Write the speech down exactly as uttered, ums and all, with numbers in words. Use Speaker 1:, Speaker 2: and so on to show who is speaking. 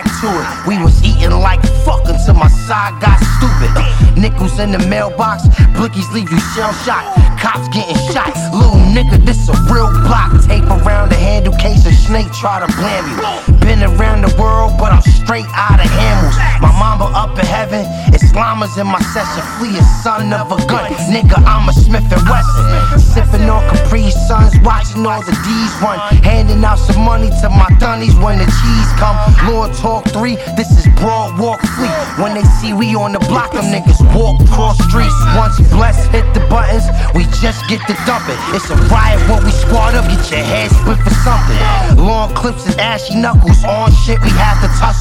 Speaker 1: back to it. We was eating like fuck until my side got stupid. Uh, nickels in the mailbox, blickies leave you shell shocked. Cops getting shot, little nigga, this a real block. Tape around the handle case, a snake try to blam you. Been around the world, but I'm straight out of Hamels. My mama up in heaven, Islama's in my session. Flea a son of a gun, nigga, I'm a Smith and Wesson. Sipping on Capri Suns, watching all the D's run. Handing out some money to my dunnies when the cheese come. Lord Talk three, this is Broad Walk Fleet. When they see we on the block, them niggas walk cross streets. Once blessed, hit the buttons, we just get to dumping. It's a riot when we squad up, get your head split for something. Long clips and ashy knuckles on shit we have to tussle.